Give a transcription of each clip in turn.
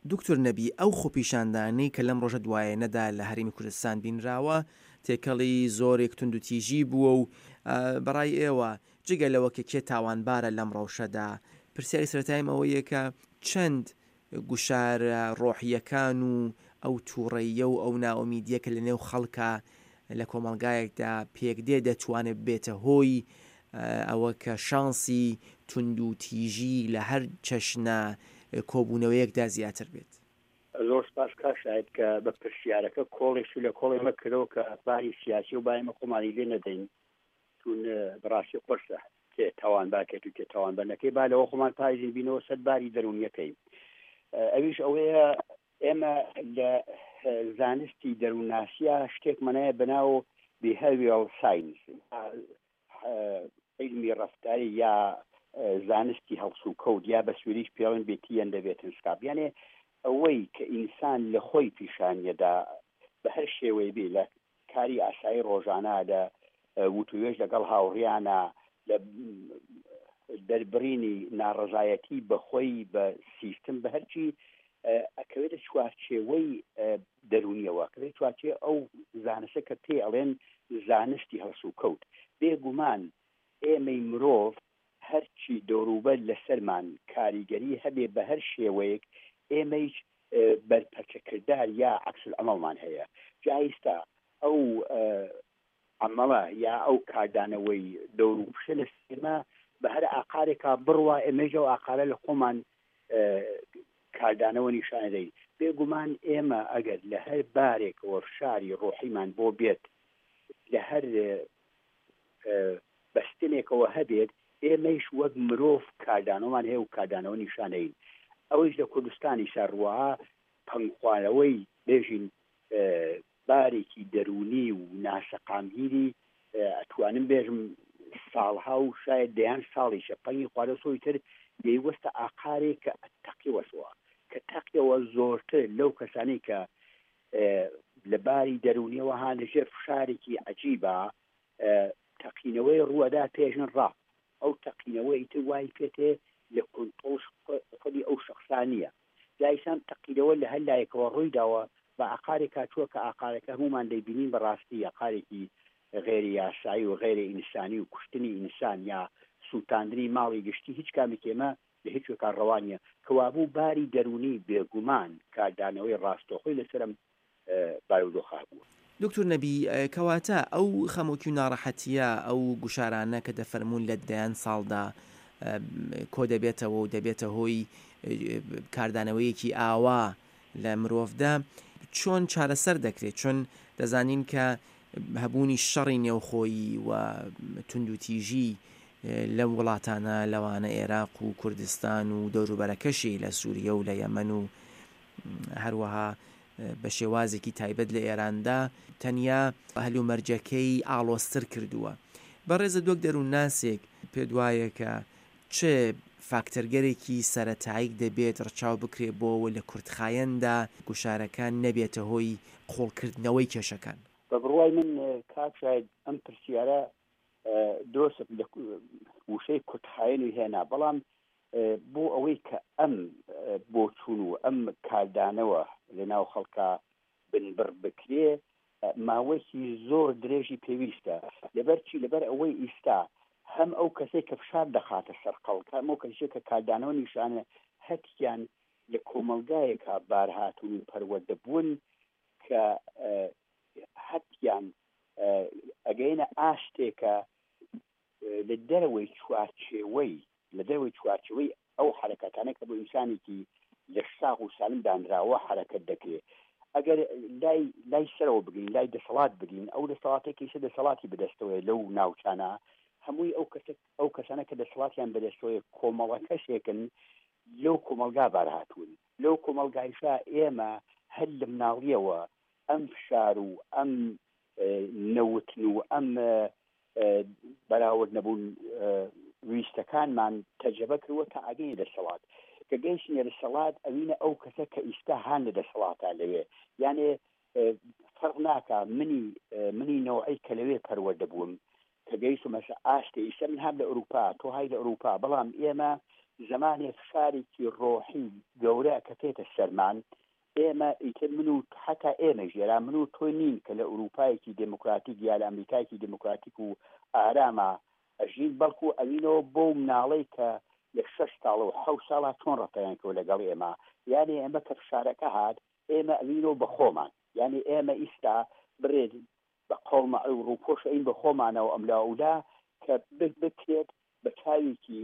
دکتۆر نەبی ئەو خۆپیشاندانەی کە لەم ڕۆژە دوایەنەدا لە هەرێمی کوردستان بینراوە تێکەڵی زۆرێک تونند و تیژی بووە و بەڕای ئێوە جگە لەوە کە کێ تاوانبارە لەم ڕەوشەدا پرسیاری سەرەتاییم ئەوەیە کە چەند گوشارە ڕۆحیەکان و ئەو تووڕەیە و ئەو ناوەمیدیە کە لە نێو خەڵکە لە کۆمەڵگایەکدا پێک دێ دەتوانێت بێتە هۆی ئەوە کە شانسی تونند و تیژی لە هەر چەشنە کۆبوونەوەیەکدا زیاتر بێت. زۆر سپاس کاشایت کە بە پرسیارەکە کۆڵێک لە کۆڵی مەکرەوە کە باری سیاسی و بایمە خۆمانی لێ نەدەین چون بەڕاستی قرسە کێ تاوان باکێت و کێ تاوان بەرنەکەی با لەوە خۆمان پایزین بینەوە سەد باری دەرونیەکەی ئەویش ئەوەیە ئێمە لە زانستی دەروونناسیە شتێکمانەیە بەناو behavioral science علمی ڕەفتاری یا زانستی هەڵس و کەوت یا بە سووریش پێڵێن بێتیەن دەبێتن سکاپیانێ ئەوەی کە ئینسان لە خۆی پیشانیەدا بە هەر شێوەی بێ لە کاری ئاسایی ڕۆژانەدا وتوێژ لەگەڵ هاوڕیانە لە دەربڕینی ناڕەزایەتی بەخۆی بە سیستم بە هەرچی ئەکەوێتە چوارچێوەی دەرونیەوە کەوێت چوارچێ ئەو زانستە کە پێ ئەڵێن زانستی هەڵس و کەوت بێگومان ئێمەی مرۆڤ هەرچی دەوروبەر لەسەرمان کاریگەری هەبێ بە هەر شێوەیەک ئێمەیش بەرپەرچەکردار یا عەکسل ئەمەڵمان هەیە جایستا ئەو ئەمەڵە یا ئەو کاردانەوەی دەوروپشە لە سێمە بە هەر ئاقارێکا بڕوا ئێمەژە و ئاقارە لە خۆمان کاردانەوە نیشانەدەین بێگومان ئێمە ئەگەر لە هەر بارێکەوە فشاری ڕۆحیمان بۆ بێت لە هەر بەستنێکەوە هەبێت ئێمەیش وەک مرۆڤ کاردانەوەمان هەیە و کاردانەوە نیشانەین ئەوەش لە کوردستانی شارڕوەها پەنگخوانەوەی بێژین بارێکی دەرونی و ناسەقامگیری ئەتوانم بێژم ساڵها و شاید دەیان ساڵیشە پەنگی خوارە سۆی تر دەیوەستە ئاقارێک کە تەقی وەسووە کە تەقیەوە زۆرتر لەو کەسانی کە لە باری دەرونیەوە هان لەژێر فشارێکی عەجیبە تەقینەوەی ڕووەدا پێژن ڕاست ئەو تەقینەوەی تر وای پێتێ لە کۆنتڕۆڵ خودی ئەو شخصانیە جایسان تەقینەوە لە هەر لایەکەوە ڕوویداوە بە ئاقارێک کاتووە کە ئاقارەکە هەمومان دەیبینین بەڕاستی ئاقارێکی غێری یاسایی و غێری ئینسانی و کوشتنی ئینسان یا سووتاندنی ماڵی گشتی هیچ کامێک ئێمە لە هیچ کار ڕەوانیە کەوابوو باری دەرونی بێگومان کاردانەوەی ڕاستەخۆی لەسرم بارودۆخا بووە. دکتۆر نەبی کەواتە ئەو خەمۆکی و ناڕەحەتیە ئەو گوشارانە کە دەفەرمونون لە دەیان ساڵدا کۆ دەبێتەوە و دەبێتە هۆی کاردانەوەیەکی ئاوا لە مرۆڤدا چۆن چارەسەر دەکرێت چۆن دەزانین کە هەبوونی شەڕی نێوخۆیی و تونند و تیژی لەم وڵاتانە لەوانە عێراق و کوردستان و دەوروبەرەکەشی لە سووریە و لە یەمەن و هەروەها بە شێوازێکی تایبەت لە ئێراندا تەنیا هەلو مەرجەکەی ئاڵۆستر کردووە بەڕێزە دووەک دەروونناسێک پێ وایە کە چه فاکتەرگەرێکی سەرەتاییک دەبێت ڕچاو بکرێت بۆەوە لە کوردخایەندا گوشارەکان نەبێتە هۆی قۆڵکردنەوەی کێشەکان. بە بڕوای من کاکشاید ئەم پرسیارە درۆست لە وشەی کوردخایەنی هێنا بەڵام بۆ ئەوەی کە ئەم بۆ چوون و ئەم کاردانەوە لەناو خەڵکا بنبڕ بکرێ ماوەیەکی زۆر درێژی پێویستە لەبەرچی لەبەر ئەوەی ئیستا هەم ئەو کەسێک کە فشار دەخاتە سەر خەڵکە ئەو کەسێک کە کاردانەوە نیشانە هەتیان لە کۆمەلگایەکە بارهاتون و پەروەردەبوون کە هەتیان ئەگەینە ئاشتێکە لە دەرەوەی چوارچێوەی ئەو حرەکەتانە کە بۆ ئینسانێکی لە شاخ و سالم دانراوە حرەکەت دەکرێت ئەگەر لای سەرەوە بگرین لای دەسەڵات بگرین ئەو دەسەڵاتێکی دەسەڵاتی بەدەستەوەی لەو ناوچانە هەمووی ئەو کەسانە کە دەسەڵاتیان بەدەستەوەی کۆمەڵە کەسێکن لەو کۆمەلگا بارهاتوون لەو کۆمەلگایشا ئێمە هەر لە مناڵیەوە ئەم فشار و ئەم نەوتن و ئەم بەراورد نەبوون ویستەکانمان تەجربە کردووە تا ئاگەی دەسەڵات کە گەیشتنە دەسەڵات ئەوینە ئەو کەسە کە ئیستا هان لە دەسەڵاتە لەوێ یانێ فەرق ناکە منی نەوعی کە لەوێ پەروەردەبووم کە گەیشت مەسە ئاشتی ئیستا من هەم لە ئەوروپا تۆ های لە ئەوروپا بەڵام ئێمە زمانێک فشارێکی ڕۆحی گەورە کە پێێتە سەرمان ئێمە ئیتر من و حتا ئێمە ژێرا من و تۆ نین کە لە ئوروپایەکی دموکراتیک یا لە ئەمریکایەکی دموکراتیک و ئارامە ئەژین بەڵکو ئەوینەوە بۆ مناڵەی کە لە 6 ساڵە و 7 ساڵە چۆن ڕەتەیانکەوە لەگەڵ ئێمە یعنی ئێمە کە فشارەکە هات ئێمە ئەوینەوە بە خۆمان یعنی ئێمە ئیستا برێت بە قۆڵمە ڕووپۆش ئەین بە خۆمانەوە ئەملاولا کە بکرێت بە چاوێکی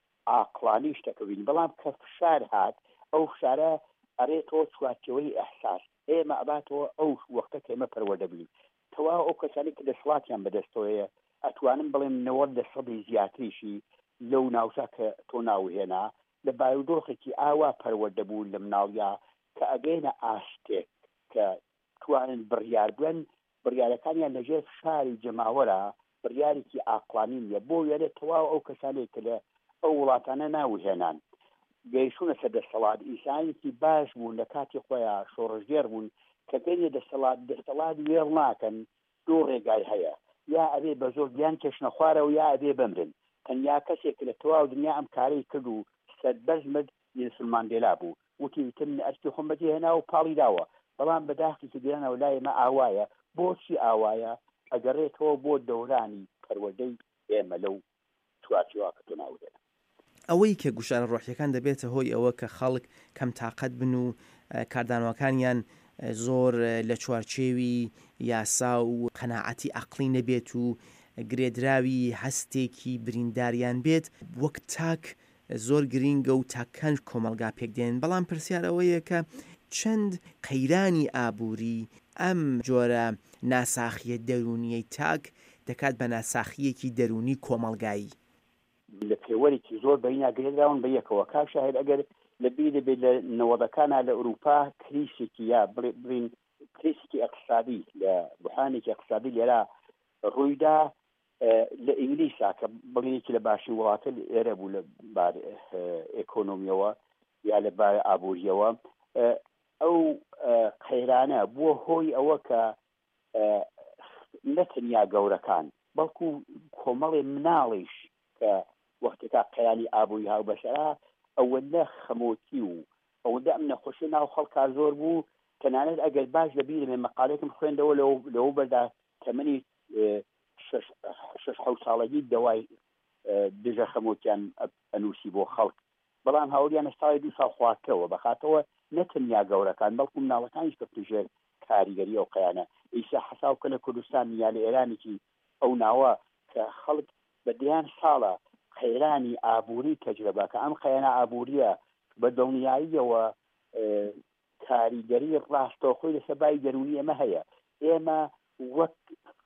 عاقلانی شتەکەوین بەڵام کە فشار هات ئەو فشارە ئەرێتەوە چوارچەوەی ئەحساس ئێمە ئەباتەوە ئەو وەختە کە ئێمە پەروەردە بین تەواو ئەو کەسانی کە دەسڵاتیان بەدەستەوەیە ئەتوانم بڵێم 90% زیاتریشی لەو ناوچە کە تۆ ناوهێنا لە بایودۆخێکی ئاوا پەروەردە بوون لە مناڵیا کە ئەگەینە ئاشتێک کە توانن بڕیار بن بڕیارەکانیان لەژێر فشاری جەماوەرە بڕیارێکی ئاقلانی نیە بۆ وێرە تەواو ئەو کەسانێک کە لە ئەو وڵاتانە ناوهێنان گەیشتونە سەر دەسەڵات ئینسانێکی باش بوون لە کاتی خۆیان شۆڕژگێر بوون کە گەیە دەسەڵات وێڵ ناکەن دوو ڕێگای هەیە یا ئەبێ بە زۆر گیان کێشنە خوارەوە یا ئەبێ بمرن تەنیا کەسێک لە تەواو دنیا ئەم کارەی کرد و سەربەرزمت نیلسن ماندێلا بوو وتی تم ئەرکی خۆمەتی هێنا و پاڵی داوە بەڵام بەداخی دیانەوە لای ئێمە ئاوایە بۆچی ئاوایە ئەگەڕێتەوە بۆ دەورانی پەروەردەی ئێمە لەو چوارچێوە کە تۆ ناوهێنا ئەوەی کە گوشارە ڕۆحیەکان دەبێتە هۆی ئەوە کە خەڵک کەم تااقەت بن و کاردانەوەکانیان زۆر لە چوارچێوی یاسا و قەناعەتی عەقلی نەبێت و گرێدراوی هەستێکی برینداریان بێت وەک تاک زۆر گرینگە و تاکەنج کۆمەلگا پێکدێن بەڵام پرسیار ئەوەیە کە چەند قەیرانی ئابووری ئەم جۆرە ناساخیە دەرونیەی تاک دەکات بە ناساخیەکی دەرونی کۆمەلگایی لە پێوەرێکی زۆر بەینا گرێدراون بە یەکەوە کا شاهد ئەگەر لە بیر دەبێت لە نەوەدەکانە لە ئوروپا کریسێکی یا بڵین کریسێکی ئەقتصادی لە بحانێکی ئەقتصادی لێرە ڕوویدا لە ئینگلیسا کە بڵینێکی لە باشی وڵاتە ئێرە بوو لە بار ئێکۆنۆمیەوە یا لە بار ئابووریەوە ئەو قەیرانە بووە هۆی ئەوە کە نەتەنیا گەورەکان بەڵکو کۆمەڵێ مناڵیش کە وەختێکا قەیانی ئابووری هاو بەشەرا ئەوەندە خەمۆکی و ئەوەندە ئەم نەخۆشی ناو خەڵکا زۆر بوو تەنانەت ئەگەر باش لەبیرمێ مەقالێکم خوێندەوە لەو بەردا تەمەنی 6 ساڵگی دەوای دژە خەمۆکیان ئەنووسی بۆ خەڵک بەڵام هاوریان ساڵی 2 ساڵ خواردکەوە بەخاتەوە نەتەنیا گەورەکان بەڵکو مناڵەکانیش کەوتژێر کاریگەری ئەو قەیانە ئیسا حەساو کە لە کوردستان یا لە ئێرانێکی ئەو ناوە کە خەڵک بە دیان ساڵە قەیرانی ئابووری تەجربە کە ئەم قەیانە ئابووریە بە دڵنیاییەوە کاریگەری ڕاستەوخۆی لەسەر بای دەرونی ئێمە هەیە ئێمە وەک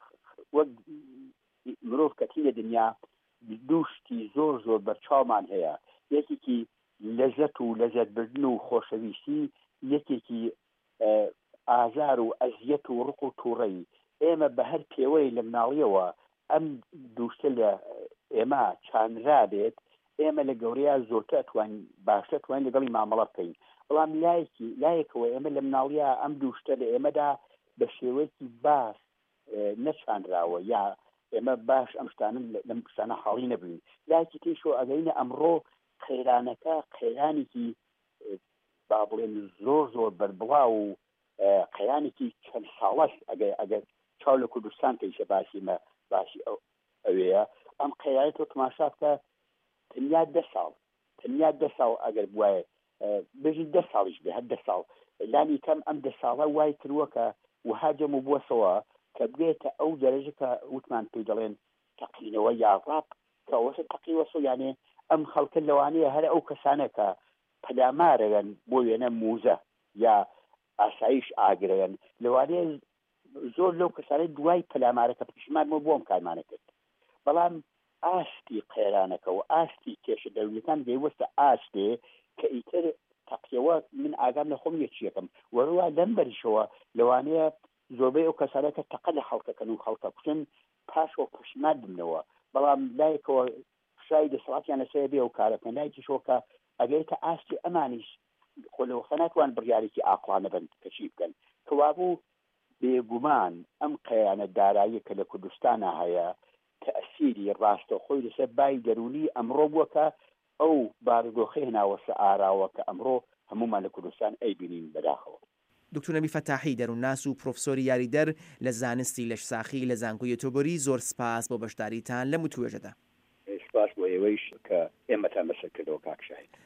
مرۆڤ کەتی لە دنیا دووشتی زۆر زۆر بەرچاومان هەیە یەکێکی لەزەت و لەزەتبردن و خۆشەویستی یەکێکی ئازار و ئەزیەت و ڕق و تووڕەی ئێمە بە هەر پێوەی لە مناڵیەوە ئەم دووشتە لە ئێمە چانرا بێت ئێمە لە گەورەیە زۆرتر ئەتوانین باشتر توانین لەگەڵی مامەڵە بکەین بەڵام لایەکەوە ئێمە لە مناڵیە ئەم دووشتە لە ئێمەدا بە شێوەیەکی باش نەچانراوە یا ئێمە باش ئەم شتانە لەم شتانە حاڵی نەبووین لایەکی تێشەوە ئەگەینە ئەمڕۆ قەیرانەکە قەیرانێکی با بڵێن زۆر زۆر بەربڵاو و قەیانێکی چەند ساڵەش ئەگەر چاو لە کوردستان کەیشە باشی ئەوەیە ئەم قەیرانە تۆ تماشا بکە تەنیا 10 ساڵ ئەگەر بواە بژی 10 ساڵیش بێ هەر 10 ساڵ لانی کەم ئەم 10 ساڵە وای کردووە کە وهاجەم و بووەسەوە کە بێتە ئەو دەرەجە کە وتمان پێی دەڵێن تەقینەوە یا ڕاپ کە ئەوەسە تەقیوەسە یانێ ئەم خەڵکە لەوانەیە هەر ئەو کەسانە کە پەلامارەگەن بۆ وێنە موزە یا ئاسایش ئاگرەن لەوانەیە زۆر لەو کەسانەی دوای پەلامارەکە پشمانمە بۆم کارمانە کرد بەڵام ئاشتی قەیرانەکە و ئاشتی کێشە دەوریەکان دەیوەستە ئاشتێ کە ئیتر تەقیەوە من ئاگام لە خۆم یەکیەکەم وەروە لەم بەریشەوە لەوانەیە زۆربەی ئەو کەسانەکە تەقە لە خەڵکەکەن و خەڵکە کوشن پاشەوە پشمان بمنەوە بەڵام لایەکەوە شای دەسەڵاتیان لەسەر بێ و کارەکەن لایەکیشەوە کە ئەگەیتە ئاشتی ئەمانیش خۆلەوەخە ناتوان بڕیارێکی ئاقلانە بن کەچی بکەن کەوابوو بێگومان ئەم قەیانە دارایی کە لە کوردستانە هەیە تەئسیری ڕاستەوخۆی لەسەر بای دەرونی ئەمڕۆ بووە کە ئەو بارودۆخی هێناوەسە ئاراوە کە ئەمڕۆ هەمومان لە کوردستان ئەیبینین بەداخەوە. دکتۆر نەبی فەتاحی دەروونناس و پرۆفسۆری یاریدەر لە زانستی لەشساخی لە زانکۆی تۆبۆری زۆر سپاس بۆ بەشداریتان لە متوێژەدا. سپاس بۆ ئێوەیش کە ئێمەتان بەسەر کردەوە کاک شاهین.